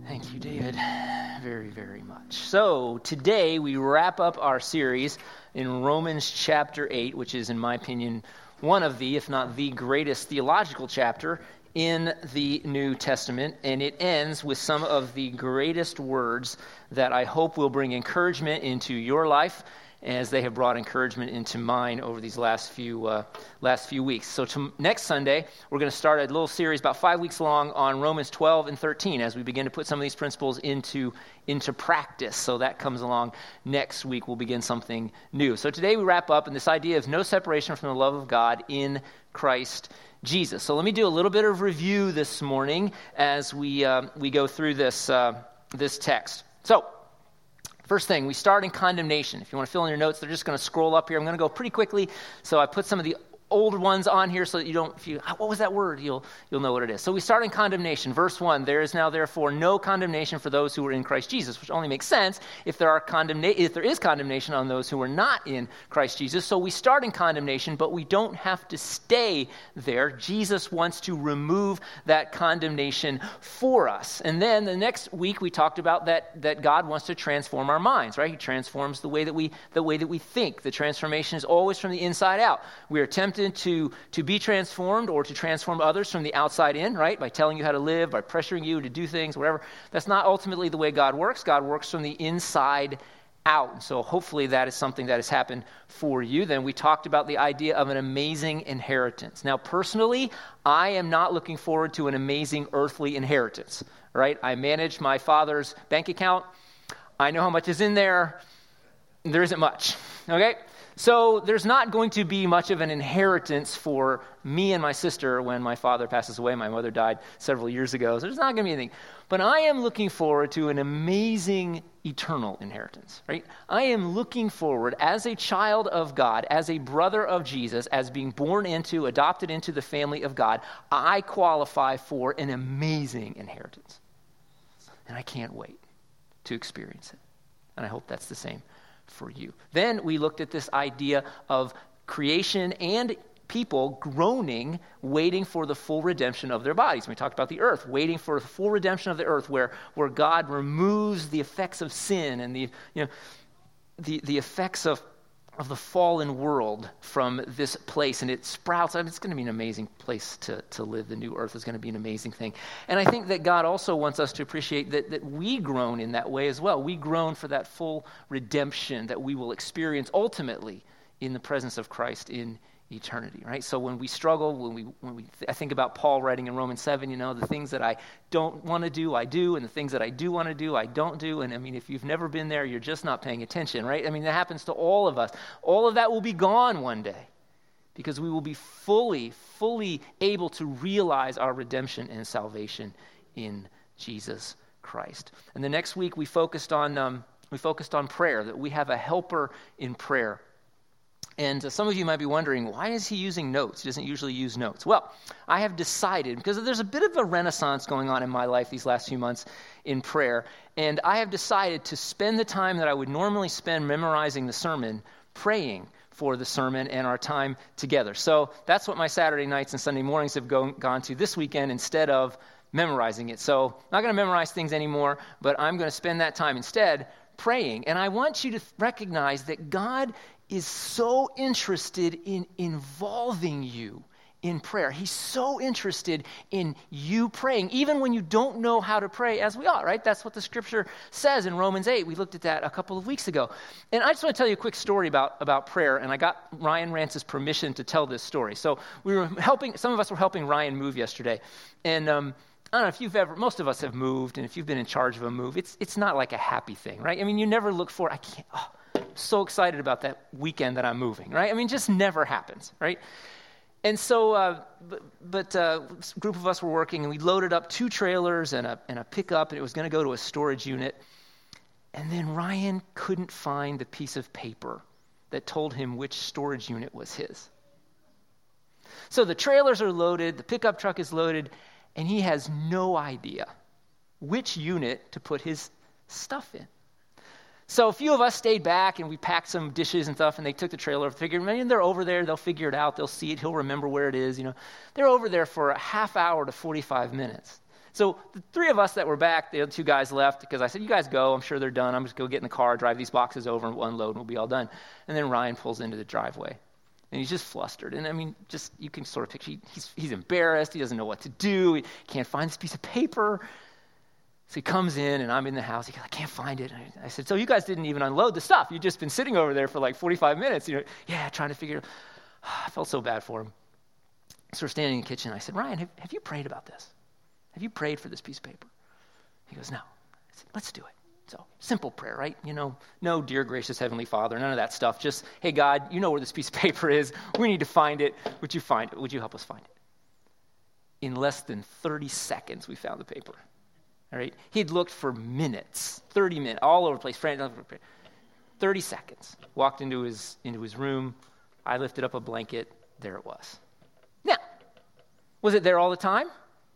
Thank you, David, very, very much. So today we wrap up our series in Romans chapter 8, which is, in my opinion, one of the, if not the greatest theological chapter in the New Testament. And it ends with some of the greatest words that I hope will bring encouragement into your life, as they have brought encouragement into mine over these last few weeks. So next Sunday, we're going to start a little series about 5 weeks long on Romans 12 and 13 as we begin to put some of these principles into practice. So that comes along next week. We'll begin something new. So today we wrap up in this idea of no separation from the love of God in Christ Jesus. So let me do a little bit of review this morning as we go through this text. So, first thing, we start in condemnation. If you want to fill in your notes, they're just going to scroll up here. I'm going to go pretty quickly. So I put some of the old ones on here so that you don't, what was that word? You'll know what it is. So we start in condemnation. Verse 1, there is now therefore no condemnation for those who are in Christ Jesus, which only makes sense if there is condemnation on those who are not in Christ Jesus. So we start in condemnation, but we don't have to stay there. Jesus wants to remove that condemnation for us. And then the next week we talked about that God wants to transform our minds, right? He transforms the way that we think. The transformation is always from the inside out. We are tempted to be transformed or to transform others from the outside in, right? By telling you how to live, by pressuring you to do things, whatever. That's not ultimately the way God works. God works from the inside out. And so hopefully that is something that has happened for you. Then we talked about the idea of an amazing inheritance. Now, personally, I am not looking forward to an amazing earthly inheritance, right? I manage my father's bank account. I know how much is in there. There isn't much, okay? So there's not going to be much of an inheritance for me and my sister when my father passes away. My mother died several years ago, so there's not going to be anything. But I am looking forward to an amazing eternal inheritance, right? I am looking forward as a child of God, as a brother of Jesus, as being adopted into the family of God. I qualify for an amazing inheritance. And I can't wait to experience it. And I hope that's the same for you. Then we looked at this idea of creation and people groaning, waiting for the full redemption of their bodies. We talked about the earth, waiting for the full redemption of the earth, where God removes the effects of sin and the effects of the fallen world from this place, and it sprouts. I mean, it's going to be an amazing place to live. The new earth is going to be an amazing thing. And I think that God also wants us to appreciate that we groan in that way as well. We groan for that full redemption that we will experience ultimately in the presence of Christ in eternity, right? So when we struggle, I think about Paul writing in Romans 7, the things that I don't want to do, I do, and the things that I do want to do, I don't do. And I mean, if you've never been there, you're just not paying attention, right? I mean, that happens to all of us. All of that will be gone one day because we will be fully able to realize our redemption and salvation in Jesus Christ. And the next week we focused on prayer, that we have a helper in prayer. And some of you might be wondering, why is he using notes? He doesn't usually use notes. Well, I have decided, because there's a bit of a renaissance going on in my life these last few months in prayer, and I have decided to spend the time that I would normally spend memorizing the sermon, praying for the sermon and our time together. So that's what my Saturday nights and Sunday mornings have gone to this weekend instead of memorizing it. So I'm not going to memorize things anymore, but I'm going to spend that time instead praying. And I want you to recognize that God is so interested in involving you in prayer. He's so interested in you praying, even when you don't know how to pray as we ought, right? That's what the scripture says in Romans 8. We looked at that a couple of weeks ago. And I just want to tell you a quick story about prayer, and I got Ryan Rance's permission to tell this story. So some of us were helping Ryan move yesterday, and I don't know if most of us have moved, and if you've been in charge of a move, it's not like a happy thing, right? I mean, you never look for, so excited about that weekend that I'm moving, right? I mean, it just never happens, right? And so, a group of us were working, and we loaded up 2 trailers and a pickup, and it was going to go to a storage unit. And then Ryan couldn't find the piece of paper that told him which storage unit was his. So the trailers are loaded, the pickup truck is loaded, and he has no idea which unit to put his stuff in. So a few of us stayed back and we packed some dishes and stuff, and they took the trailer, figured, man, they're over there, they'll figure it out, they'll see it, he'll remember where it is, They're over there for a half hour to 45 minutes. So the three of us that were back, the other two guys left because I said, you guys go. I'm sure they're done. I'm just going to go get in the car, drive these boxes over and we'll unload and we'll be all done. And then Ryan pulls into the driveway. And he's just flustered. And I mean, just you can sort of picture, he's embarrassed. He doesn't know what to do. He can't find this piece of paper. So he comes in and I'm in the house. He goes, I can't find it. And I said, so you guys didn't even unload the stuff. You've just been sitting over there for like 45 minutes. Yeah, trying to figure it out. I felt so bad for him. So we're standing in the kitchen. I said, Ryan, have you prayed about this? Have you prayed for this piece of paper? He goes, no. I said, let's do it. So simple prayer, right? No dear gracious Heavenly Father, none of that stuff. Just, hey, God, you know where this piece of paper is. We need to find it. Would you find it? Would you help us find it? In less than 30 seconds, we found the paper. All right? He'd looked for minutes, 30 minutes, all over the place. 30 seconds. Walked into his room. I lifted up a blanket. There it was. Now, was it there all the time?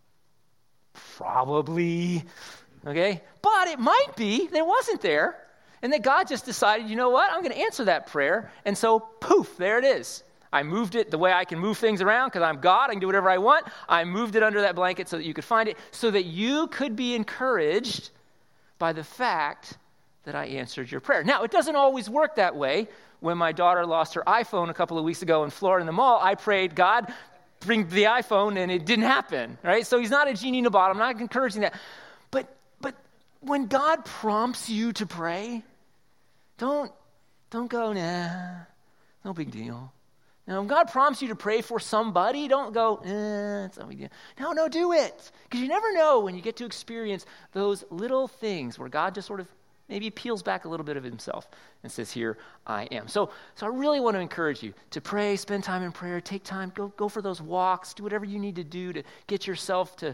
Probably. Okay? But it might be that it wasn't there, and that God just decided, you know what? I'm going to answer that prayer. And so, poof, there it is. I moved it the way I can move things around because I'm God. I can do whatever I want. I moved it under that blanket so that you could find it, so that you could be encouraged by the fact that I answered your prayer. Now, it doesn't always work that way. When my daughter lost her iPhone a couple of weeks ago in Florida in the mall, I prayed, God, bring the iPhone, and it didn't happen, right? So he's not a genie in a bottle. I'm not encouraging that. But when God prompts you to pray, don't go, nah, no big deal. Now, when God prompts you to pray for somebody, don't go, it's no big deal. No, do it. Because you never know when you get to experience those little things where God just sort of maybe peels back a little bit of himself and says, here I am. So I really want to encourage you to pray, spend time in prayer, take time, go for those walks, do whatever you need to do to get yourself to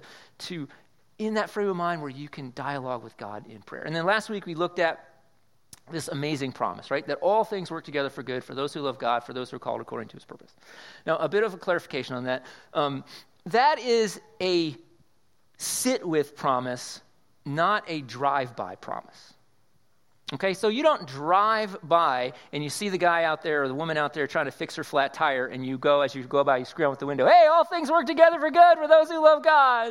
in that frame of mind where you can dialogue with God in prayer. And then last week we looked at this amazing promise, right? That all things work together for good for those who love God, for those who are called according to his purpose. Now, a bit of a clarification on that. That is a sit-with promise, not a drive-by promise. Okay, so you don't drive by and you see the guy out there or the woman out there trying to fix her flat tire, and you go, as you go by, you scream out the window, hey, all things work together for good for those who love God.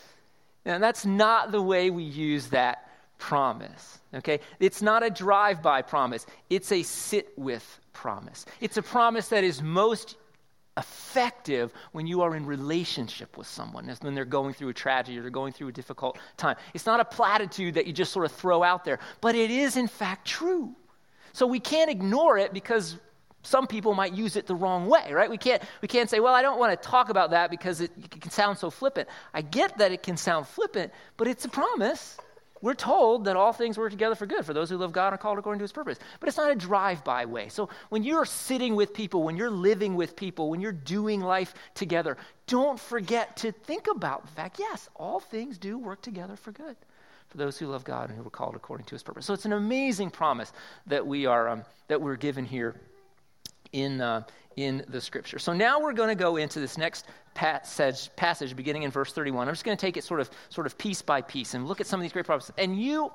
And that's not the way we use that promise, okay? It's not a drive-by promise. It's a sit-with promise. It's a promise that is most effective when you are in relationship with someone, when they're going through a tragedy or they're going through a difficult time. It's not a platitude that you just sort of throw out there, but it is in fact true. So we can't ignore it because some people might use it the wrong way, right? We can't say, well, I don't want to talk about that because it can sound so flippant. I get that it can sound flippant, but it's a promise. We're told that all things work together for good for those who love God and are called according to his purpose. But it's not a drive-by way. So when you're sitting with people, when you're living with people, when you're doing life together, don't forget to think about the fact, yes, all things do work together for good for those who love God and who are called according to his purpose. So it's an amazing promise that we're given here in the scripture. So now we're going to go into this next passage beginning in verse 31. I'm just going to take it sort of piece by piece and look at some of these great promises. And you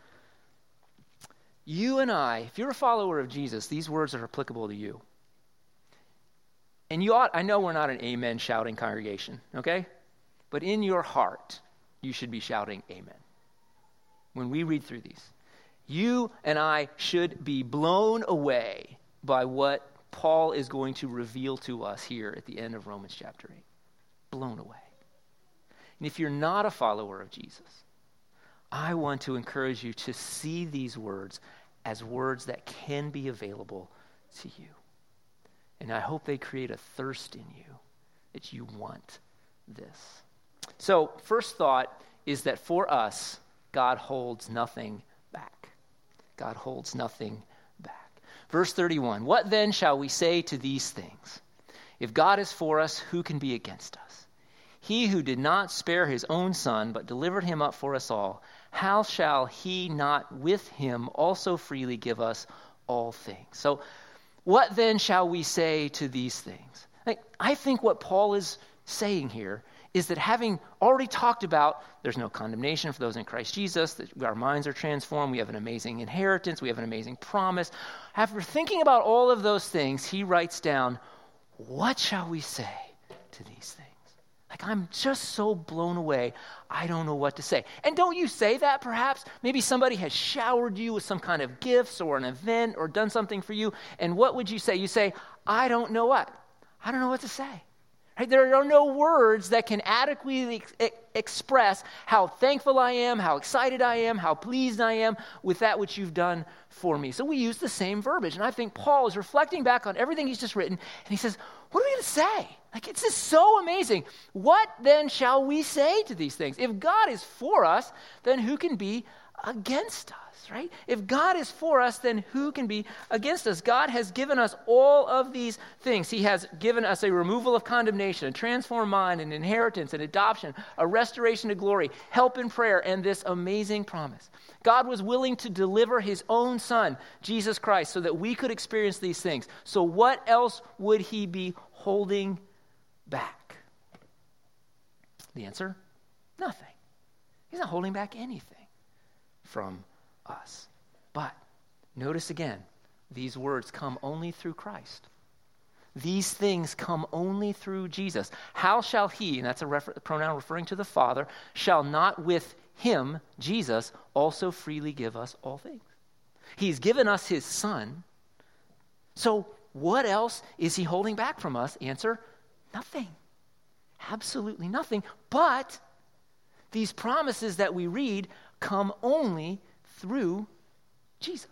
and I, if you're a follower of Jesus, these words are applicable to you. And I know we're not an amen shouting congregation, okay? But in your heart, you should be shouting amen. When we read through these, you and I should be blown away by what Paul is going to reveal to us here at the end of Romans chapter 8. Blown away. And if you're not a follower of Jesus, I want to encourage you to see these words as words that can be available to you. And I hope they create a thirst in you that you want this. So, first thought is that for us, God holds nothing back. God holds nothing back. Verse 31, what then shall we say to these things? If God is for us, who can be against us? He who did not spare his own son, but delivered him up for us all, how shall he not with him also freely give us all things? So what then shall we say to these things? I think what Paul is saying here is that having already talked about there's no condemnation for those in Christ Jesus, that our minds are transformed, we have an amazing inheritance, we have an amazing promise. After thinking about all of those things, he writes down, what shall we say to these things? Like, I'm just so blown away, I don't know what to say. And don't you say that perhaps? Maybe somebody has showered you with some kind of gifts or an event or done something for you. And what would you say? You say, I don't know what. I don't know what to say. Right? There are no words that can adequately express how thankful I am, how excited I am, how pleased I am with that which you've done for me. So we use the same verbiage. And I think Paul is reflecting back on everything he's just written, and he says, what are we going to say? Like, it's just so amazing. What then shall we say to these things? If God is for us, then who can be against us, right? If God is for us, then who can be against us? God has given us all of these things. He has given us a removal of condemnation, a transformed mind, an inheritance, an adoption, a restoration to glory, help in prayer, and this amazing promise. God was willing to deliver his own son, Jesus Christ, so that we could experience these things. So what else would he be holding back? The answer, nothing. He's not holding back anything from us. But notice again, these words come only through Christ. These things come only through Jesus. How shall he, and that's a pronoun referring to the Father, shall not with him, Jesus, also freely give us all things? He's given us his Son. So what else is he holding back from us? Answer, nothing. Absolutely nothing. But these promises that we read come only through Jesus.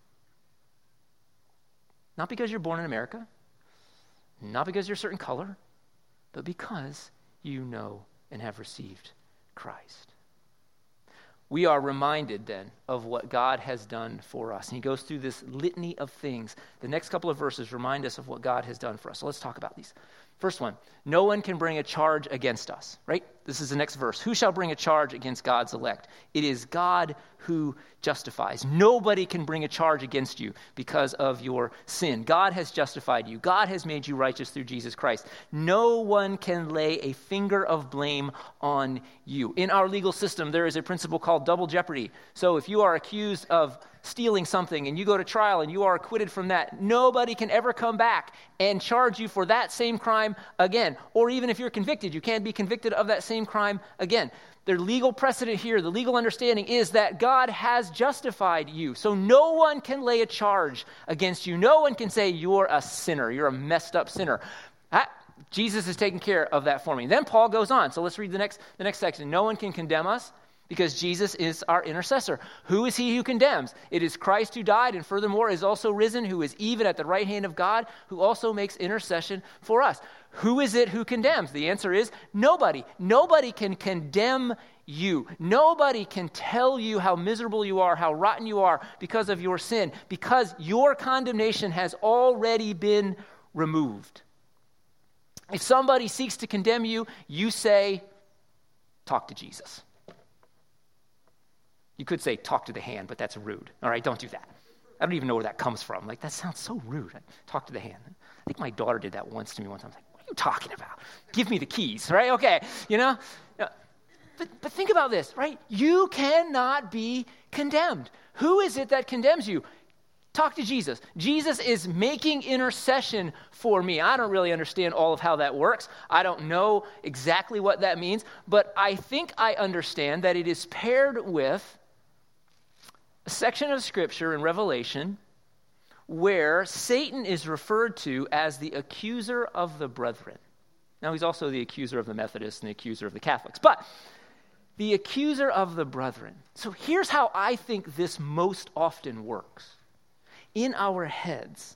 Not because you're born in America, not because you're a certain color, but because you know and have received Christ. We are reminded then of what God has done for us. And he goes through this litany of things. The next couple of verses remind us of what God has done for us. So let's talk about these. First one, no one can bring a charge against us, right? This is the next verse. Who shall bring a charge against God's elect? It is God who justifies. Nobody can bring a charge against you because of your sin. God has justified you. God has made you righteous through Jesus Christ. No one can lay a finger of blame on you. In our legal system, there is a principle called double jeopardy. So if you are accused of stealing something and you go to trial and you are acquitted from that, nobody can ever come back and charge you for that same crime again. Or even if you're convicted, you can't be convicted of that same crime again. The legal precedent here, the legal understanding is that God has justified you. So no one can lay a charge against you. No one can say you're a sinner. You're a messed up sinner. Jesus has taken care of that for me. Then Paul goes on. So let's read the next section. No one can condemn us because Jesus is our intercessor. Who is he who condemns? It is Christ who died and furthermore is also risen, who is even at the right hand of God, who also makes intercession for us. Who is it who condemns? The answer is nobody. Nobody can condemn you. Nobody can tell you how miserable you are, how rotten you are because of your sin, because your condemnation has already been removed. If somebody seeks to condemn you, you say, talk to Jesus. You could say, talk to the hand, but that's rude. All right, don't do that. I don't even know where that comes from. Like, that sounds so rude. Talk to the hand. I think my daughter did that once to me one time. I was like, what are you talking about? Give me the keys, right? Okay, you know? But think about this, right? You cannot be condemned. Who is it that condemns you? Talk to Jesus. Jesus is making intercession for me. I don't really understand all of how that works. I don't know exactly what that means, but I think I understand that it is paired with a section of Scripture in Revelation where Satan is referred to as the accuser of the brethren. Now, he's also the accuser of the Methodists and the accuser of the Catholics, but the accuser of the brethren. So here's how I think this most often works. In our heads,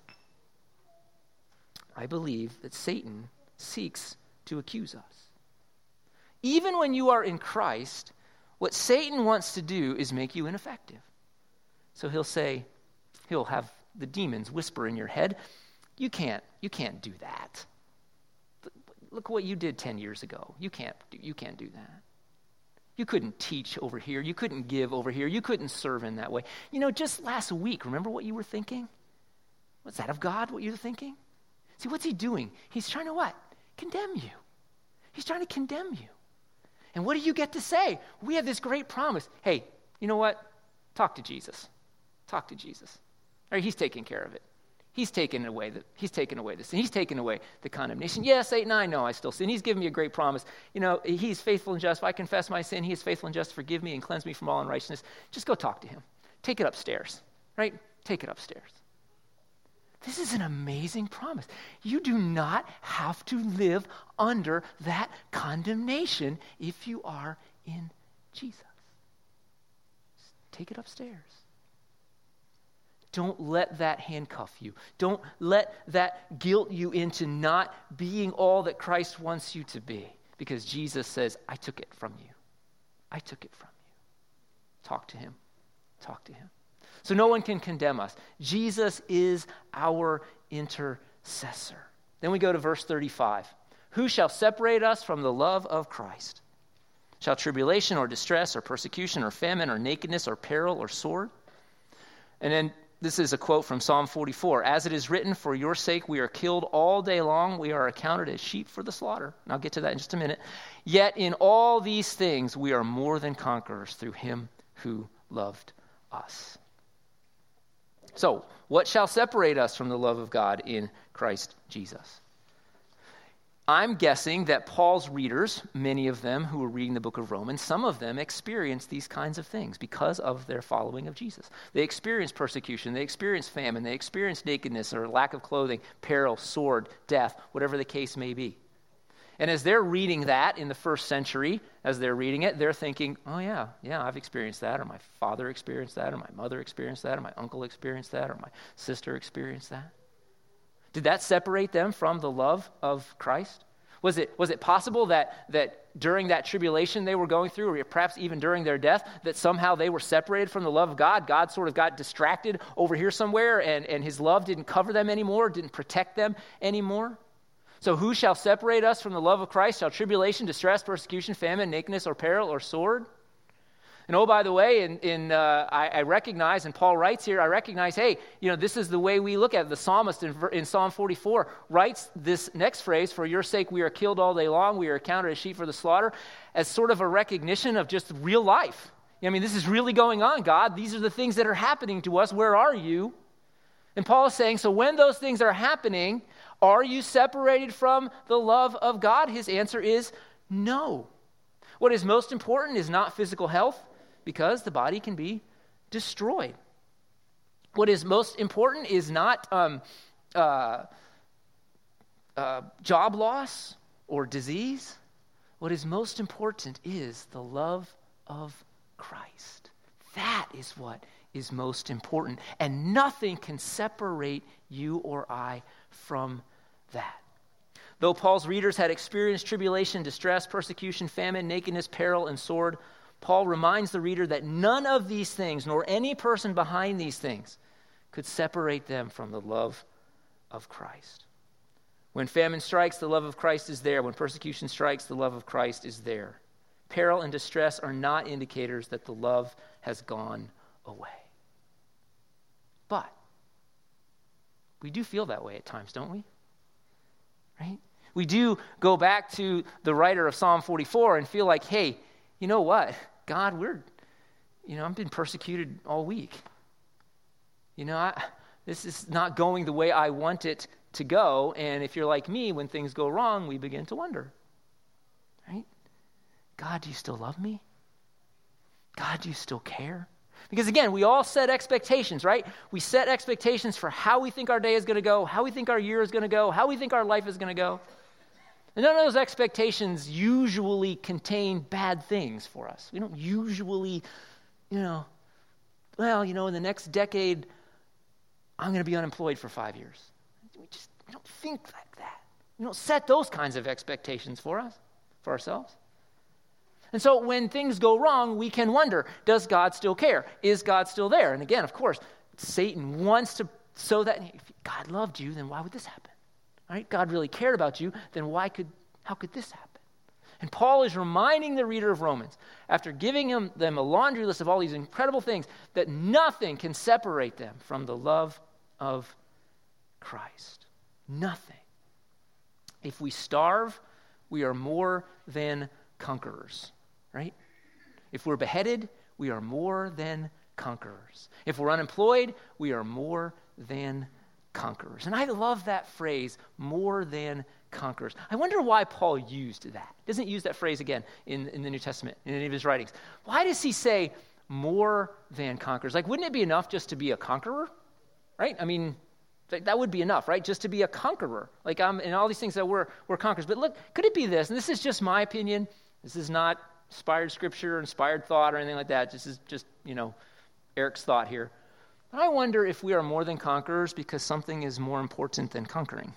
I believe that Satan seeks to accuse us. Even when you are in Christ, what Satan wants to do is make you ineffective. So he'll have the demons whisper in your head, you can't do that. Look what you did 10 years ago. You can't do that. You couldn't teach over here. You couldn't give over here. You couldn't serve in that way. You know, just last week, remember what you were thinking? Was that of God, what you were thinking? See, what's he doing? He's trying to what? Condemn you. He's trying to condemn you. And what do you get to say? We have this great promise. Hey, you know what? Talk to Jesus. Talk to Jesus. All right, he's taking care of it. He's taken away this. He's taken away the condemnation. Yes, 8 and 9, no, I still sin. He's given me a great promise. He's faithful and just. If I confess my sin, he is faithful and just to forgive me and cleanse me from all unrighteousness. Just go talk to him. Take it upstairs, right? Take it upstairs. This is an amazing promise. You do not have to live under that condemnation if you are in Jesus. Just take it upstairs. Don't let that handcuff you. Don't let that guilt you into not being all that Christ wants you to be. Because Jesus says, I took it from you. I took it from you. Talk to him. Talk to him. So no one can condemn us. Jesus is our intercessor. Then we go to verse 35. Who shall separate us from the love of Christ? Shall tribulation or distress or persecution or famine or nakedness or peril or sword? And then this is a quote from Psalm 44. As it is written, for your sake we are killed all day long. We are accounted as sheep for the slaughter. And I'll get to that in just a minute. Yet in all these things we are more than conquerors through him who loved us. So, what shall separate us from the love of God in Christ Jesus? I'm guessing that Paul's readers, many of them who were reading the book of Romans, some of them experienced these kinds of things because of their following of Jesus. They experienced persecution, they experienced famine, they experienced nakedness or lack of clothing, peril, sword, death, whatever the case may be. And as they're reading that in the first century, as they're reading it, they're thinking, oh yeah, I've experienced that, or my father experienced that, or my mother experienced that, or my uncle experienced that, or my sister experienced that. Did that separate them from the love of Christ? Was it possible that during that tribulation they were going through, or perhaps even during their death, that somehow they were separated from the love of God? God sort of got distracted over here somewhere, and his love didn't cover them anymore, didn't protect them anymore? So who shall separate us from the love of Christ? Shall tribulation, distress, persecution, famine, nakedness, or peril, or sword? And oh, by the way, I recognize, and Paul writes here, I recognize, hey, this is the way we look at it. The psalmist in Psalm 44 writes this next phrase, for your sake we are killed all day long, we are accounted as sheep for the slaughter, as sort of a recognition of just real life. This is really going on, God. These are the things that are happening to us. Where are you? And Paul is saying, so when those things are happening, are you separated from the love of God? His answer is no. What is most important is not physical health, because the body can be destroyed. What is most important is not job loss or disease. What is most important is the love of Christ. That is what is most important. And nothing can separate you or I from that. Though Paul's readers had experienced tribulation, distress, persecution, famine, nakedness, peril, and sword, Paul reminds the reader that none of these things, nor any person behind these things, could separate them from the love of Christ. When famine strikes, the love of Christ is there. When persecution strikes, the love of Christ is there. Peril and distress are not indicators that the love has gone away. But we do feel that way at times, don't we? Right? We do go back to the writer of Psalm 44 and feel like, hey, you know what? God, I've been persecuted all week. This is not going the way I want it to go. And if you're like me, when things go wrong, we begin to wonder, right? God, do you still love me? God, do you still care? Because again, we all set expectations, right? We set expectations for how we think our day is going to go, how we think our year is going to go, how we think our life is going to go. And none of those expectations usually contain bad things for us. We don't usually, in the next decade, I'm going to be unemployed for 5 years. We don't think like that. We don't set those kinds of expectations for ourselves. And so when things go wrong, we can wonder, does God still care? Is God still there? And again, of course, Satan wants to sow that. If God loved you, then why would this happen? Right? God really cared about you, then how could this happen? And Paul is reminding the reader of Romans, after giving them a laundry list of all these incredible things, that nothing can separate them from the love of Christ. Nothing. If we starve, we are more than conquerors, right? If we're beheaded, we are more than conquerors. If we're unemployed, we are more than conquerors. And I love that phrase, more than conquerors. I wonder why Paul used that. He doesn't use that phrase again in the New Testament, in any of his writings. Why does he say more than conquerors? Like, wouldn't it be enough just to be a conqueror? Right? I mean, that would be enough, right? Just to be a conqueror. Like, and all these things that we're conquerors. But look, could it be this? And this is just my opinion. This is not inspired scripture, inspired thought, or anything like that. This is just, Eric's thought here. But I wonder if we are more than conquerors because something is more important than conquering.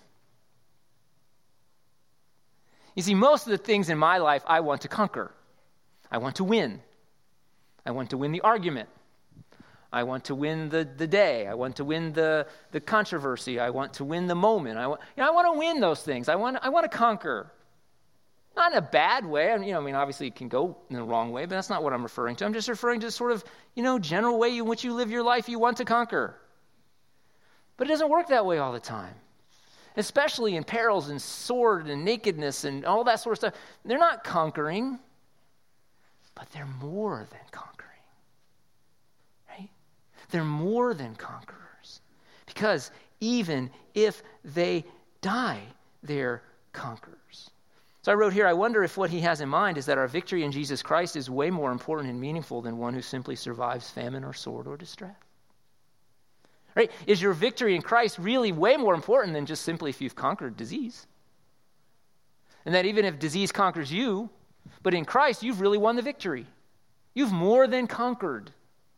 You see, most of the things in my life I want to conquer. I want to win. I want to win the argument. I want to win the day. I want to win the controversy. I want to win the moment. I want to win those things. I want to conquer. Not in a bad way. Obviously it can go in the wrong way, but that's not what I'm referring to. I'm just referring to the sort of, general way in which you live your life you want to conquer. But it doesn't work that way all the time. Especially in perils and sword and nakedness and all that sort of stuff. They're not conquering, but they're more than conquering. Right? They're more than conquerors. Because even if they die, they're conquerors. So I wrote here, I wonder if what he has in mind is that our victory in Jesus Christ is way more important and meaningful than one who simply survives famine or sword or distress. Right? Is your victory in Christ really way more important than just simply if you've conquered disease? And that even if disease conquers you, but in Christ you've really won the victory. You've more than conquered.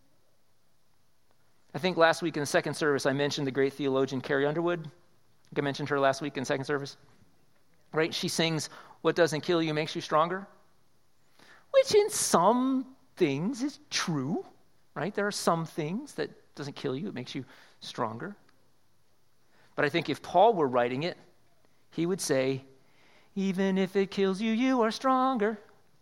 I think last week in the second service I mentioned the great theologian Carrie Underwood. I think I mentioned her last week in second service. Right? She sings, "What doesn't kill you makes you stronger," which in some things is true. Right? There are some things that doesn't kill you, it makes you stronger. But I think if Paul were writing it, he would say, even if it kills you, you are stronger.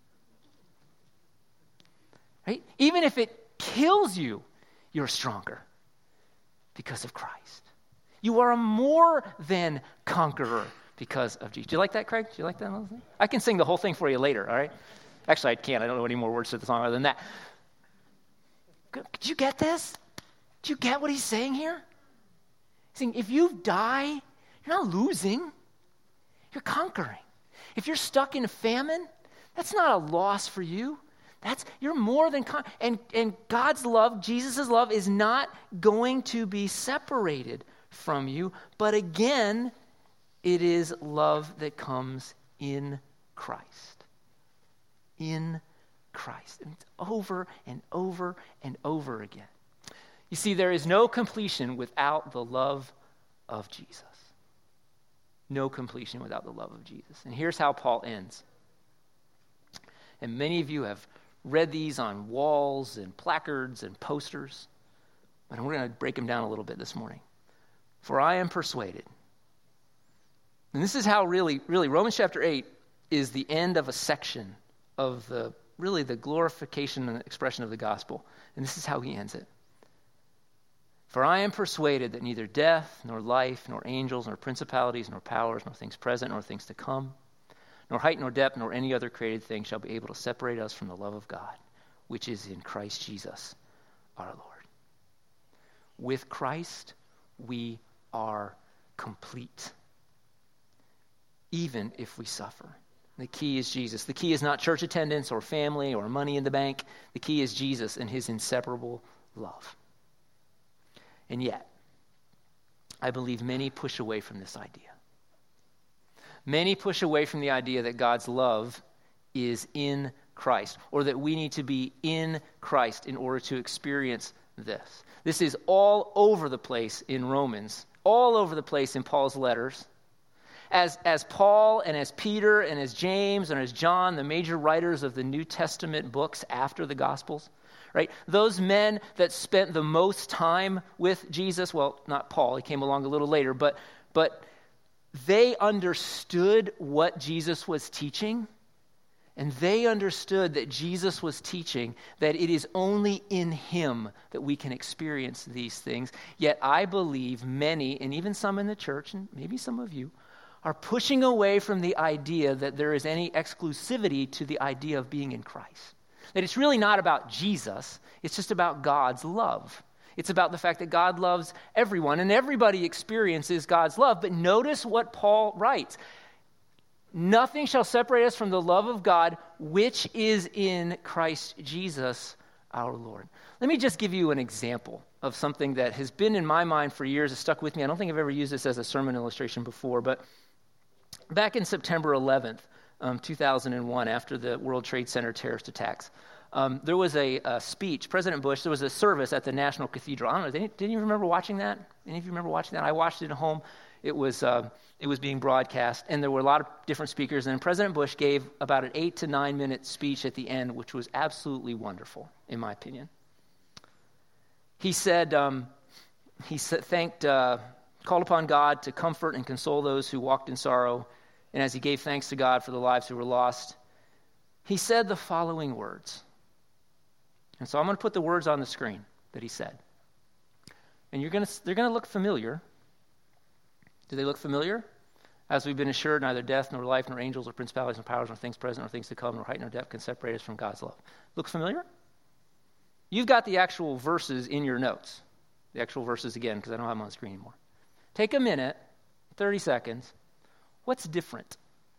Right? Even if it kills you, you're stronger because of Christ. You are a more than conqueror because of Jesus. Do you like that, Craig? Do you like that? I can sing the whole thing for you later, all right? Actually, I can't. I don't know any more words to the song other than that. Did you get this? Do you get what he's saying here? He's saying if you die, you're not losing, you're conquering. If you're stuck in a famine, that's not a loss for you. You're more than and God's love, Jesus' love, is not going to be separated from you. But again, it is love that comes in Christ. In Christ. And it's over and over and over again. You see, there is no completion without the love of Jesus. No completion without the love of Jesus. And here's how Paul ends. And many of you have read these on walls and placards and posters, but we're going to break them down a little bit this morning. For I am persuaded. And this is how really Romans chapter 8 is the end of a section of the glorification and expression of the gospel. And this is how he ends it. For I am persuaded that neither death, nor life, nor angels, nor principalities, nor powers, nor things present, nor things to come, nor height, nor depth, nor any other created thing shall be able to separate us from the love of God, which is in Christ Jesus our Lord. With Christ, we are complete, even if we suffer. The key is Jesus. The key is not church attendance or family or money in the bank. The key is Jesus and his inseparable love. And yet, I believe many push away from this idea. Many push away from the idea that God's love is in Christ, or that we need to be in Christ in order to experience this. This is all over the place in Romans, all over the place in Paul's letters. As Paul and as Peter and as James and as John, the major writers of the New Testament books after the Gospels, right? Those men that spent the most time with Jesus, well, not Paul, he came along a little later, but they understood what Jesus was teaching, and they understood that Jesus was teaching that it is only in him that we can experience these things. Yet I believe many, and even some in the church, and maybe some of you, are pushing away from the idea that there is any exclusivity to the idea of being in Christ. That it's really not about Jesus, it's just about God's love. It's about the fact that God loves everyone, and everybody experiences God's love. But notice what Paul writes. Nothing shall separate us from the love of God, which is in Christ Jesus our Lord. Let me just give you an example of something that has been in my mind for years. It's stuck with me. I don't think I've ever used this as a sermon illustration before, but back in September 11th, 2001, after the World Trade Center terrorist attacks, there was a speech. President Bush, there was a service at the National Cathedral. I don't know, did you remember watching that? Any of you remember watching that? I watched it at home. It was being broadcast, and there were a lot of different speakers, and President Bush gave about an 8 to 9 minute speech at the end, which was absolutely wonderful, in my opinion. He said, called upon God to comfort and console those who walked in sorrow, and as he gave thanks to God for the lives who were lost, he said the following words. And so I'm going to put the words on the screen that he said. And they're going to look familiar. Do they look familiar? As we've been assured, neither death, nor life, nor angels, nor principalities, nor powers, nor things present, nor things to come, nor height, nor depth can separate us from God's love. Look familiar? You've got the actual verses in your notes. The actual verses again, because I don't have them on the screen anymore. Take a minute, 30 seconds. What's different?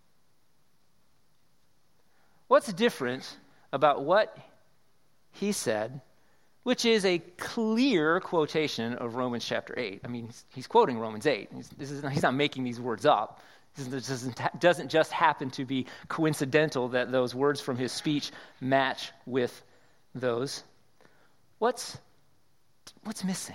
What's different about what he said, which is a clear quotation of Romans chapter 8. I mean, he's quoting Romans 8. He's not making these words up. This doesn't just happen to be coincidental that those words from his speech match with those. What's missing?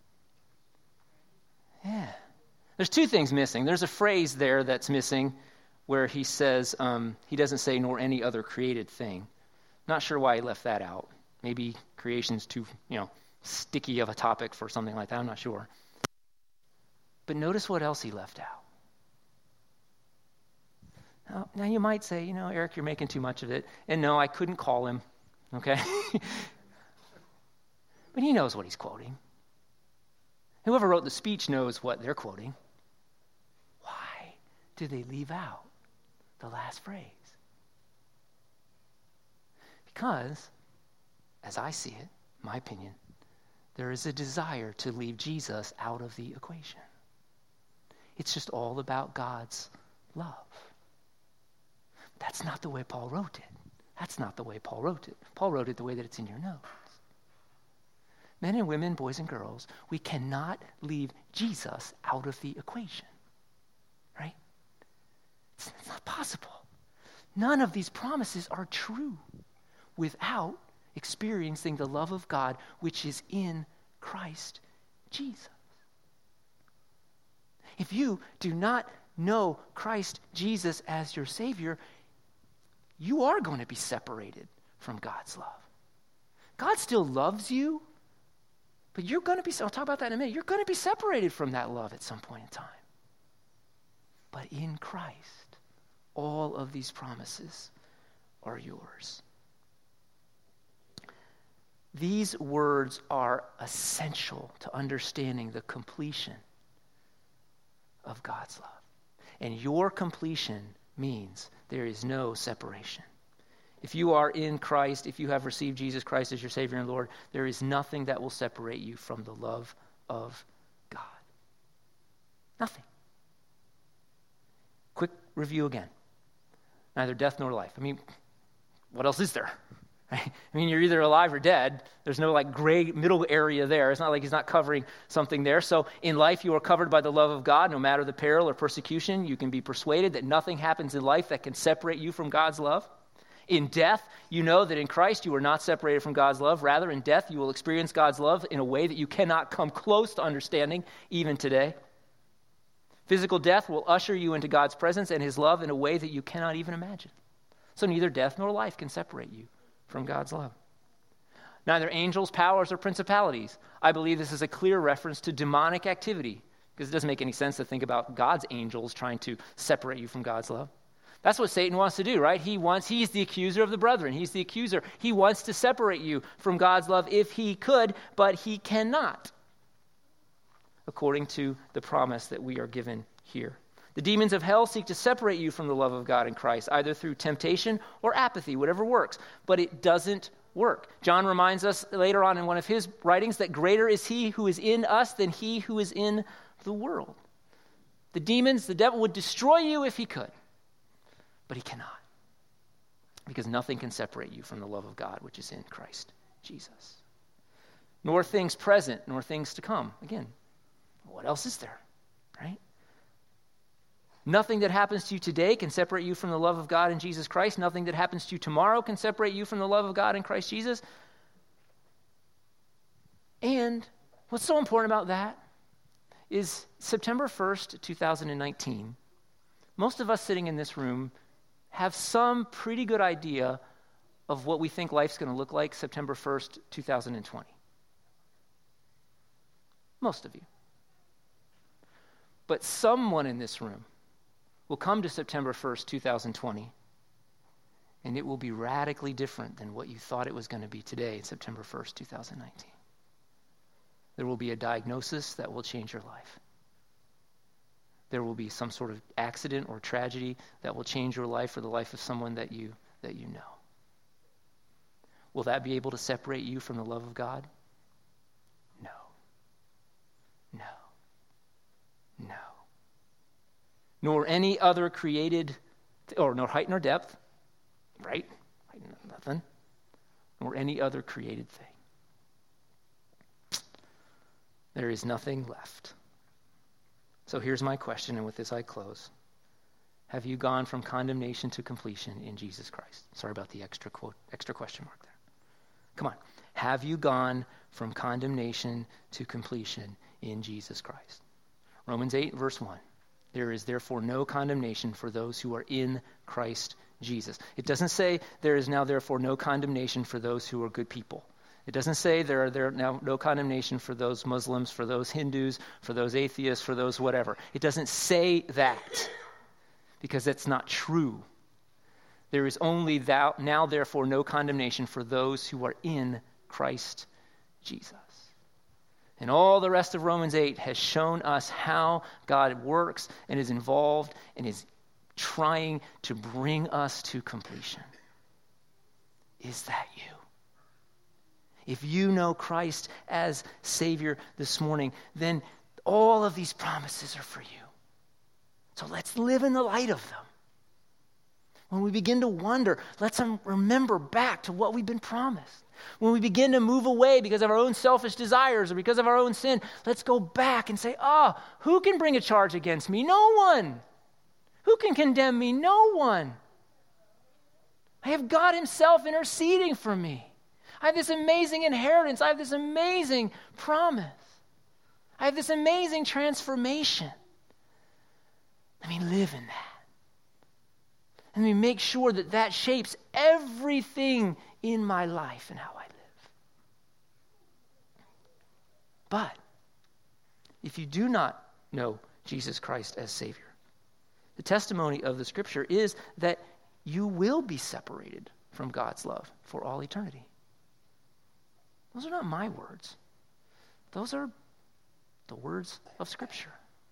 Yeah. There's two things missing. There's a phrase there that's missing where he says, he doesn't say, nor any other created thing. Not sure why he left that out. Maybe creation's too, sticky of a topic for something like that. I'm not sure. But notice what else he left out. Now you might say, Eric, you're making too much of it. And no, I couldn't call him, okay? But he knows what he's quoting. Whoever wrote the speech knows what they're quoting. Why do they leave out the last phrase? Because, as I see it, my opinion, there is a desire to leave Jesus out of the equation. It's just all about God's love. That's not the way Paul wrote it. That's not the way Paul wrote it. Paul wrote it the way that it's in your notes. Men and women, boys and girls, we cannot leave Jesus out of the equation, right? It's not possible. None of these promises are true without experiencing the love of God, which is in Christ Jesus. If you do not know Christ Jesus as your Savior, you are going to be separated from God's love. God still loves you, but you're going to be, I'll talk about that in a minute, you're going to be separated from that love at some point in time. But in Christ, all of these promises are yours. These words are essential to understanding the completion of God's love. And your completion means there is no separation. If you are in Christ, if you have received Jesus Christ as your Savior and Lord, there is nothing that will separate you from the love of God. Nothing. Quick review again. Neither death nor life. I mean, what else is there? Right? I mean, you're either alive or dead. There's no gray middle area there. It's not like he's not covering something there. So in life, you are covered by the love of God. No matter the peril or persecution, you can be persuaded that nothing happens in life that can separate you from God's love. In death, you know that in Christ you are not separated from God's love. Rather, in death, you will experience God's love in a way that you cannot come close to understanding even today. Physical death will usher you into God's presence and his love in a way that you cannot even imagine. So neither death nor life can separate you from God's love. Neither angels, powers, or principalities. I believe this is a clear reference to demonic activity, because it doesn't make any sense to think about God's angels trying to separate you from God's love. That's what Satan wants to do, right? He's the accuser of the brethren. He's the accuser. He wants to separate you from God's love if he could, but he cannot, according to the promise that we are given here. The demons of hell seek to separate you from the love of God in Christ, either through temptation or apathy, whatever works. But it doesn't work. John reminds us later on in one of his writings that greater is he who is in us than he who is in the world. The demons, the devil would destroy you if he could, but he cannot, because nothing can separate you from the love of God which is in Christ Jesus. Nor things present, nor things to come. Again, what else is there, right? Nothing that happens to you today can separate you from the love of God in Jesus Christ. Nothing that happens to you tomorrow can separate you from the love of God in Christ Jesus. And what's so important about that is September 1st, 2019, most of us sitting in this room have some pretty good idea of what we think life's going to look like September 1st, 2020. Most of you. But someone in this room will come to September 1st, 2020, and it will be radically different than what you thought it was going to be today, September 1st, 2019. There will be a diagnosis that will change your life. There will be some sort of accident or tragedy that will change your life or the life of someone that you know. Will that be able to separate you from the love of God? No. No. No. Nor any other created, or nor height nor depth, right? Nothing. Nor any other created thing. There is nothing left. So here's my question, and with this I close. Have you gone from condemnation to completion in Jesus Christ? Sorry about the extra question mark there. Come on. Have you gone from condemnation to completion in Jesus Christ? Romans 8, verse 1. There is therefore no condemnation for those who are in Christ Jesus. It doesn't say there is now therefore no condemnation for those who are good people. It doesn't say there are now no condemnation for those Muslims, for those Hindus, for those atheists, for those whatever. It doesn't say that, because that's not true. There is only now therefore no condemnation for those who are in Christ Jesus. And all the rest of Romans 8 has shown us how God works and is involved and is trying to bring us to completion. Is that you? If you know Christ as Savior this morning, then all of these promises are for you. So let's live in the light of them. When we begin to wonder, let's remember back to what we've been promised. When we begin to move away because of our own selfish desires or because of our own sin, let's go back and say, who can bring a charge against me? No one. Who can condemn me? No one. I have God himself interceding for me. I have this amazing inheritance. I have this amazing promise. I have this amazing transformation. Let me live in that. Let me make sure that that shapes everything in my life and how I live. But if you do not know Jesus Christ as Savior, the testimony of the Scripture is that you will be separated from God's love for all eternity. Those are not my words. Those are the words of Scripture.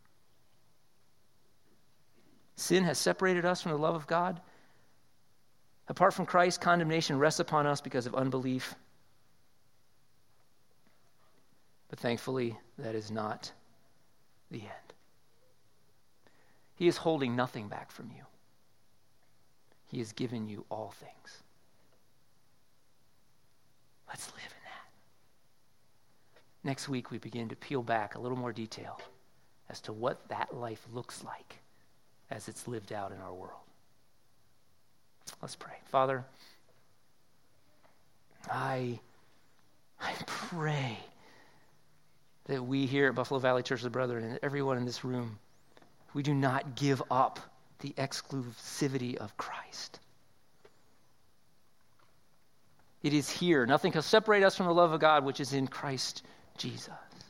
Sin has separated us from the love of God. Apart from Christ, condemnation rests upon us because of unbelief. But thankfully, that is not the end. He is holding nothing back from you. He has given you all things. Let's live in that. Next week, we begin to peel back a little more detail as to what that life looks like as it's lived out in our world. Let's pray. Father, I pray that we here at Buffalo Valley Church of the Brethren and everyone in this room, we do not give up the exclusivity of Christ. It is here. Nothing can separate us from the love of God, which is in Christ Jesus.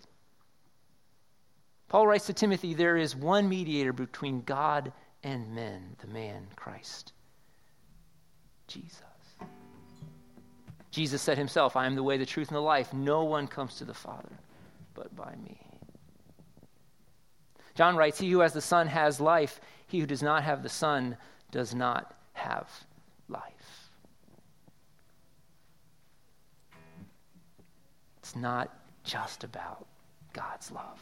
Paul writes to Timothy, there is one mediator between God and men, the man Christ Jesus. Jesus said himself, I am the way, the truth, and the life. No one comes to the Father but by me. John writes, he who has the Son has life. He who does not have the Son does not have life. it's not just about God's love.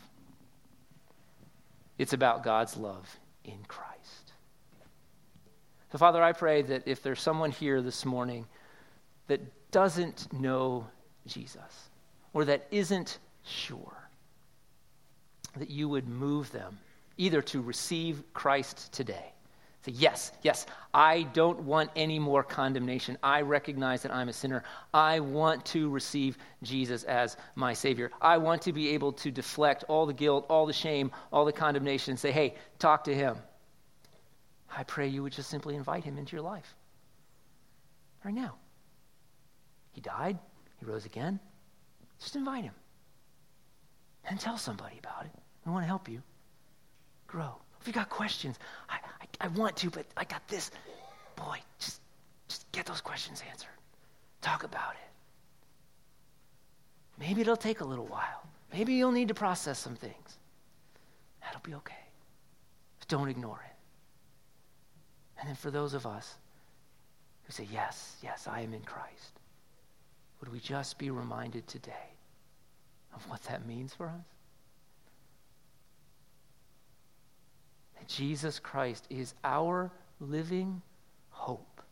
It's about God's love in Christ. So, Father, I pray that if there's someone here this morning that doesn't know Jesus or that isn't sure, that you would move them either to receive Christ today. Say, yes, I don't want any more condemnation. I recognize that I'm a sinner. I want to receive Jesus as my Savior. I want to be able to deflect all the guilt, all the shame, all the condemnation, and say, hey, talk to him. I pray you would just simply invite him into your life right now. He died. He rose again. Just invite him and tell somebody about it. We want to help you grow. If you got questions, I want to, but I got this. Boy, just get those questions answered. Talk about it. Maybe it'll take a little while. Maybe you'll need to process some things. That'll be okay. But don't ignore it. And then for those of us who say, yes, I am in Christ, would we just be reminded today of what that means for us? That Jesus Christ is our living hope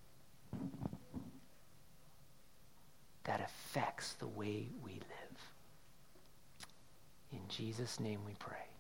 that affects the way we live. In Jesus' name we pray.